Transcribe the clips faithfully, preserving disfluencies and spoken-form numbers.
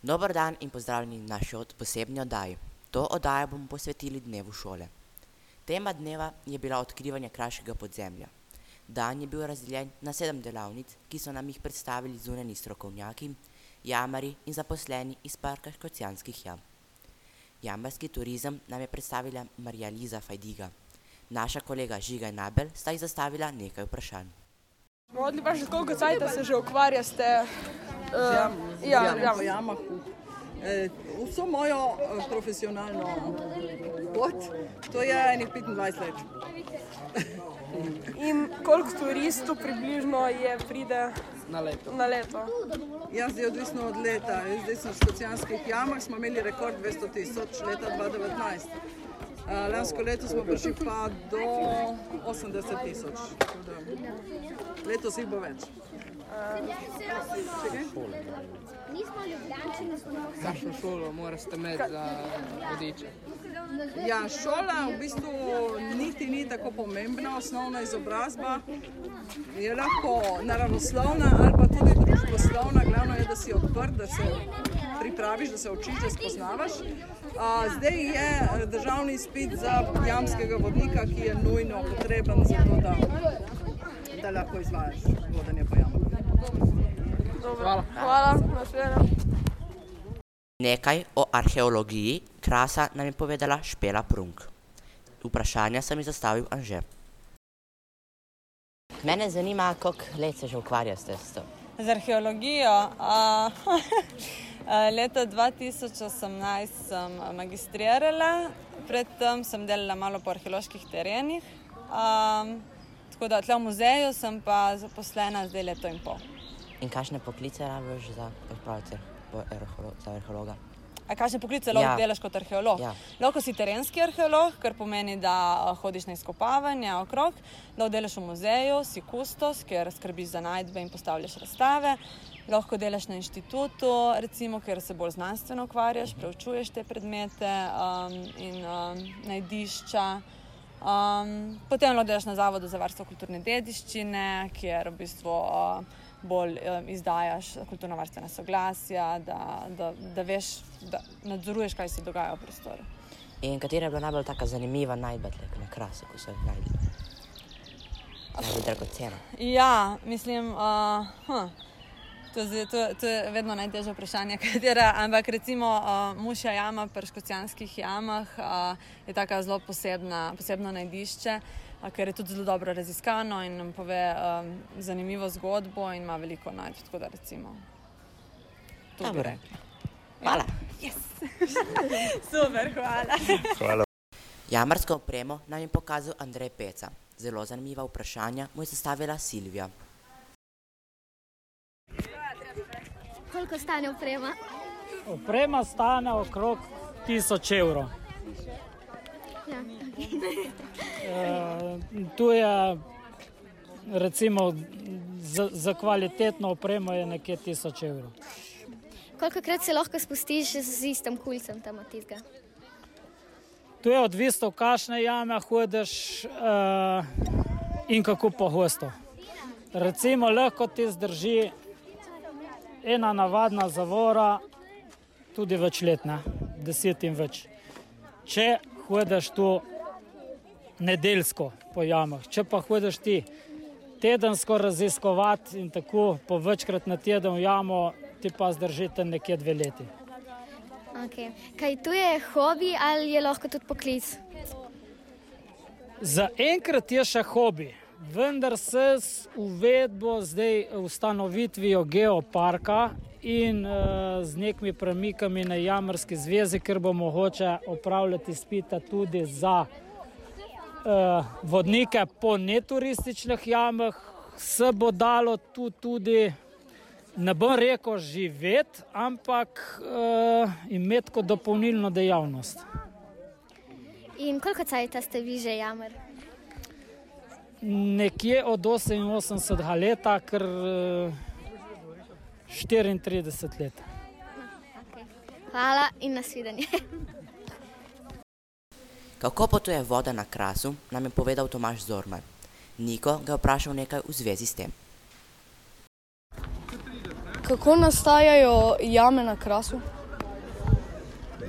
Dober dan in pozdravljeni v naši posebni oddaji. To oddajo bomo posvetili dnevu šole. Tema dneva je bila odkrivanje kraškega podzemlja. Dan je bil razdeljen na sedem delavnic, ki so nam jih predstavili zunanji strokovnjaki, jamarji in zaposleni iz parka Škocjanskih jam. Jamarski turizem nam je predstavila Marija Liza Fajdiga. Naša kolega Žiga in Abel sta ji zastavila nekaj vprašanj. Odli pa že koliko cajta se že ukvarjate? Ja, ja, ja, v jamah. E, vso mojo profesionalno pot, to je enih petindvajset let. In koliko turistov približno je pride na leto? Na leto? Ja, zdaj odvisno od leta. Zdaj sem v Škocjanskih jamah, smo imeli rekord dvesto tisoč leta dva tisoč devetnajst. Lansko leto smo prišli pa do osemdeset tisoč. Letos jih bo več. Kakšno šolo morate imeti za vodiče? Ja, šola v bistvu niti ni tako pomembna, osnovna izobrazba je lahko naravoslovna ali pa tudi družboslovna, glavno je, da si odprt, da se pripraviš, da se učiš, da spoznavaš. Zdaj je državni izpit za jamskega vodnika, ki je nujno potreben za to, da, da lahko izvajaš vodenje po jamah. Hvala. Hvala. Nekaj o arheologiji Krasa nam je povedala Špela Prunk. Vprašanja sem ji zastavil Anže. Mene zanima, koliko let se že ukvarjate s to? Z arheologijo? Uh, leta dva tisoč osemnajst sem magistrirala, predtem sem delala malo po arheoloških terenih. Um, tako da tle v muzeju sem pa zaposlena zdaj leto in pol. In kakšne poklice rabiš za odpraviti za arheologa? A kakšne poklice lahko Ja. delaš kot arheolog? Ja. Lahko si terenski arheolog, kar pomeni, da hodiš na izkopavanje okrog, lahko delaš v muzeju, si kustos, ker skrbiš za najdbe in postavljaš razstave, lahko delaš na inštitutu, recimo, ker se bolj znanstveno ukvarjaš, preučuješ te predmete um, in um, najdišča. Um, potem lahko delaš na Zavodu za varstvo kulturne dediščine, kjer v bistvu uh, bolj um, izdajaš kulturno-varstvena soglasja, da, da, da veš, da nadzoruješ, kaj se dogaja v prostoru. In katera je bila najbolj taka zanimiva najdba na Krasu, ko so jih najdli? Najbolj dragocena. Ja, mislim, uh, hm, to, je, to, to je vedno najtežje vprašanje, katera, ampak recimo uh, Mušja jama pri Škocjanskih jamah uh, je taka zelo posebna, posebno najdišče, uh, ker je tudi zelo dobro raziskano in nam pove um, zanimivo zgodbo in ima veliko najdb, tako da recimo to bi rekla. Hvala. Yes. Super, hvala. Hvala. Jamarsko opremo nam je pokazal Andrej Peca. Zelo zanimiva vprašanja mu je zastavila Silvija. Koliko stane oprema? Oprema stane okrog tisoč evrov. Ja. E, tu je recimo za, za kvalitetno opremo je nekje tisoč evrov. Kolikokrat se lahko spustiš z istim kulcem tam od tistega? Tu je odvisno, v kakšne jame hodiš uh, in kako pogosto. Recimo lahko ti zdrži ena navadna zavora tudi več let, ne? Deset in več. Če hodiš tu nedeljsko po jamah, če pa hodiš ti tedensko raziskovati in tako po večkrat na teden v jamo, ti pa zdržite nekje dve leti. Okay. Kaj tu je hobi ali je lahko tudi poklic? Za enkrat je še hobi, vendar se s uvedbo zdaj ustanovitvijo geoparka in uh, z nekimi premikami na Jamarski zvezi, ker bo mogoče opravljati izpita tudi za uh, vodnike po neturističnih jamah, se bo dalo tu tudi, ne bom rekel živeti, ampak uh, imeti kot dopolnilno dejavnost. In koliko cajta ste vi že jamar? Nekje od oseminosemdesetega leta, kar uh, štiriintrideset let. Okay. Hvala in nasvidenje. Kako potuje voda na Krasu, nam je povedal Tomaž Zorman. Niko ga je vprašal nekaj v zvezi s tem. Kako nastajajo jame na Krasu?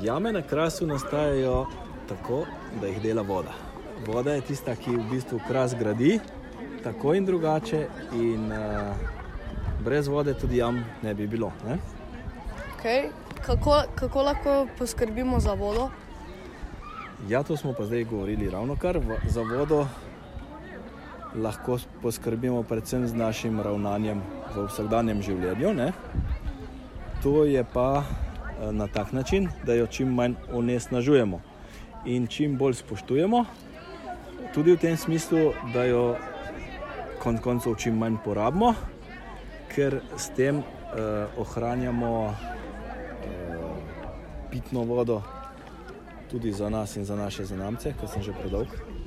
Jame na Krasu nastajajo tako, da jih dela voda. Voda je tista, ki v bistvu Kras gradi, tako in drugače, in uh, brez vode tudi jam ne bi bilo. Ne? Okay. Kako, kako lahko poskrbimo za vodo? Ja, to smo pa zdaj govorili ravno kar. Za vodo lahko poskrbimo predvsem z našim ravnanjem v vsakdanjem življenju. Ne? To je pa na tak način, da jo čim manj onesnažujemo in čim bolj spoštujemo, tudi v tem smislu, da jo konec koncev čim manj porabimo, ker s tem eh, ohranjamo eh, pitno vodo tudi za nas in za naše zanamce, ker sem že predolg.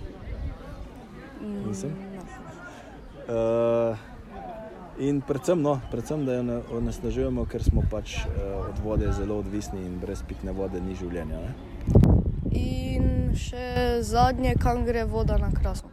Nisem. Uh, in predvsem, no, predvsem, da jo onesnažujemo, ker smo pač uh, od vode zelo odvisni in brez pitne vode ni življenja. Ne? In še zadnje, kam gre voda na Krasu?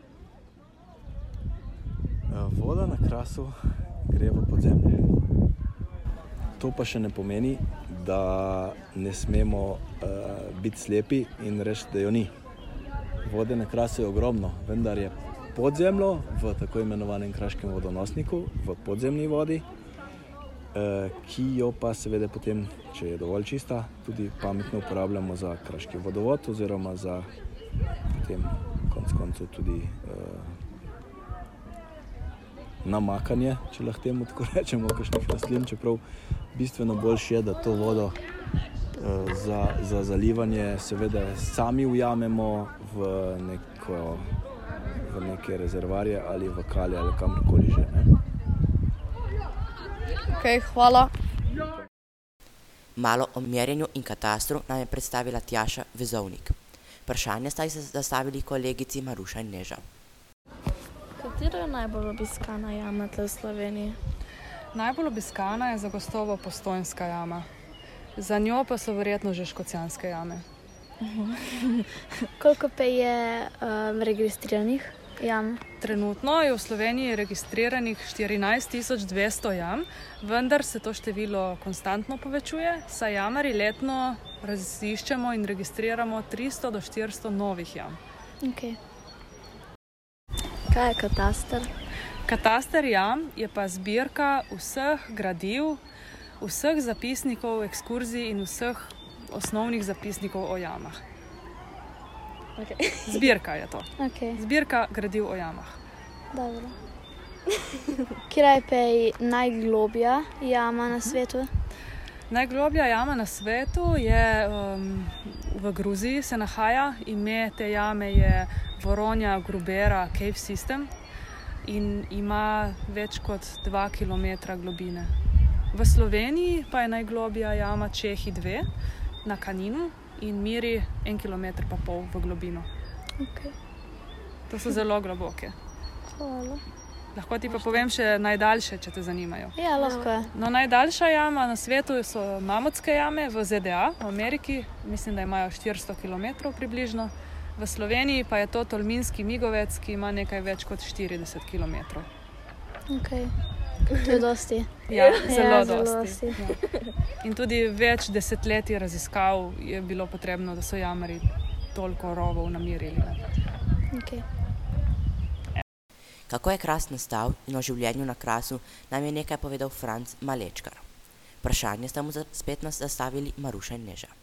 Uh, voda na Krasu gre v podzemlje. To pa še ne pomeni, da ne smemo uh, biti slepi in reči, da jo ni. Vode na Krasu je ogromno, vendar je podzemljo v tako imenovanem kraškem vodonosniku, v podzemni vodi, eh, ki jo pa seveda potem, če je dovolj čista, tudi pametno uporabljamo za kraški vodovod oziroma za potem konec koncev tudi eh, namakanje, če lahko temu tako rečemo, kakšnih rastlin, čeprav bistveno boljše je, da to vodo eh, za, za zalivanje seveda sami ujamemo v neko v neke rezervarje ali v kalje ali kamorkoli že. Ne? Ok, hvala. Malo o merjenju in katastru nam je predstavila Tjaša Vezovnik. Vprašanje sta se zastavili kolegici Maruša in Neža. Katera je najbolj obiskana jama tle v Sloveniji? Najbolj obiskana je zagotovo Postojnska jama. Za njo pa so verjetno že Škocjanske jame. Koliko pa je um, registriranih jam? Trenutno je v Sloveniji registriranih štirinajst tisoč dvesto jam, vendar se to število konstantno povečuje, saj jamarji letno raziščemo in registriramo tristo do štiristo novih jam. Okay. Kaj je kataster? Kataster jam je pa zbirka vseh gradiv, vseh zapisnikov, ekskurzij in vseh osnovnih zapisnikov o jamah. Okay. Zbirka je to. Okay. Zbirka gradiv o jamah. Dobro. Kje je pa najglobja jama na svetu? Najgloblja jama na svetu je um, v Gruziji se nahaja. Ime te jame je Voronja Grubera Cave System in ima več kot dva kilometra globine. V Sloveniji pa je najglobja jama Čehi dve na Kaninu in meri en kilometer pa pol v globino. Okay. To so zelo globoke. Hvala. Lahko ti pa povem še najdaljše, če te zanimajo. Ja, lahko. No, najdaljša jama na svetu so Mamutske jame v Z D A, v Ameriki. Mislim, da imajo štiristo kilometrov približno. V Sloveniji pa je to Tolminski Migovec, ki ima nekaj več kot štirideset kilometrov. Okay. To je dosti. Ja, zelo ja, dosti. Ja. In tudi več desetletij raziskav je bilo potrebno, da so jamarji toliko rovov namirili. Okay. Kako je Kras nastal in o življenju na Krasu nam je nekaj povedal Franc Malečkar. Vprašanje sta mu spet nas zastavili Maruša in Neža.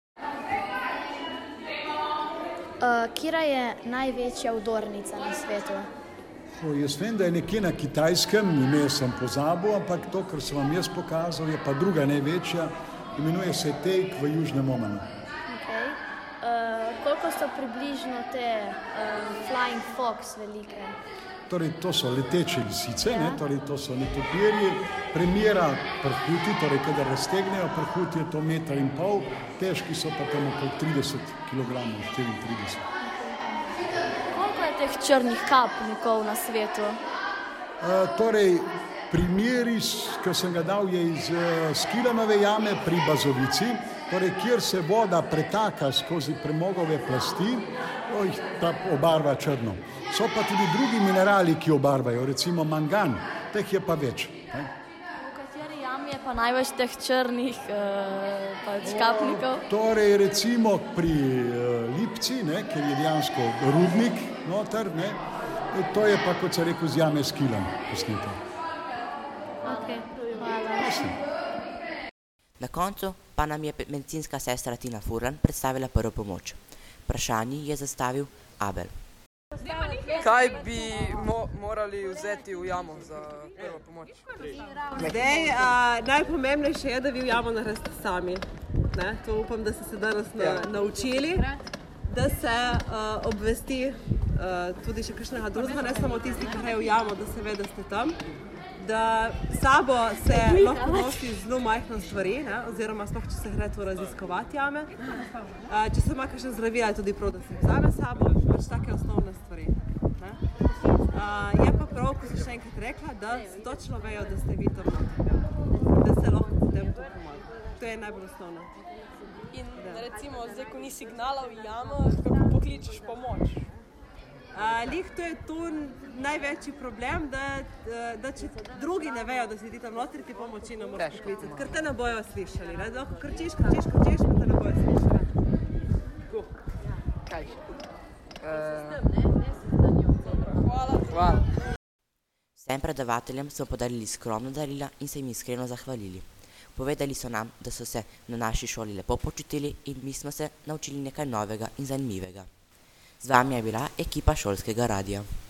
Uh, Kira je največja vdornica na svetu? O, jaz vem, da je nekje na Kitajskem, ime sem pozabil, ampak to, kar sem vam jaz pokazal, je pa druga največja, imenuje se Teik v Južnem Omanu. Okay. Uh, koliko so približno te uh, Flying Fox velike? Torej, to so leteče lisice, ja. ne? Torej, to so netopirji, premjera prhuti, torej, kadar raztegnejo prhuti, je to meter in pol, težki so pa tam okoli trideset kilogramov, štiriintrideset. Teh črnih kapnikov na svetu? Uh, torej, primeri, ki sem ga dal, je iz uh, Skilanove jame pri Bazovici, torej, kjer se voda pretaka skozi premogove plasti, oj, ta obarva črno. So pa tudi drugi minerali, ki obarvajo, recimo mangan, teh je pa več. Ne? V kateri jami je pa največ teh črnih uh, pač kapnikov? Torej, recimo pri uh, Lipci, ne, ker je dejansko rudnik noter, ne, to je pa, kot se rekel, z jame s kilom posnito. Ok, hvala. Na koncu pa nam je medicinska sestra Tina Furlan predstavila prvo pomoč. Vprašanje je zastavil Abel. Kaj bi mo morali vzeti v jamo za prvo pomoč? Zdaj, uh, najpomembnejše je, da vi v jamo naredite sami. Ne? To upam, da ste se danes na naučili, da se uh, obvesti uh, tudi še kakšnega drugega, ne samo tisti, ki grejo v jamo, da se ve, da ste tam. Da sabo se lahko nosi zelo majhne stvari, ne? Oziroma sploh, če se gre to raziskovati jame. Uh, če se ima kakšne zdravila, je tudi prav, da se vzame sabo, pač take osnovne stvari. Ne? Uh, je pa prav, ko sem še enkrat rekla, da se točno vejo, da ste vi tam noter, da se lahko potem to pomaga. To je najbolj osnovno. In recimo, zdaj, ko ni signala v jamo, kako pokličeš pomoč? Uh, lih to je tu največji problem, da, da če drugi ne vejo, da si ti tam noter, ti pomoči ne moraš poklicati, ker te ne bojo slišali. Ne? Da lahko krčiš, krčiš, krčiš, pa te ne bojo slišali. Kaj še? Hvala. Hvala. Vsem predavateljem smo podarili skromna darila in se jim iskreno zahvalili. Povedali so nam, da so se na naši šoli lepo počutili in mi smo se naučili nekaj novega in zanimivega. Z vami je bila ekipa Šolskega radia.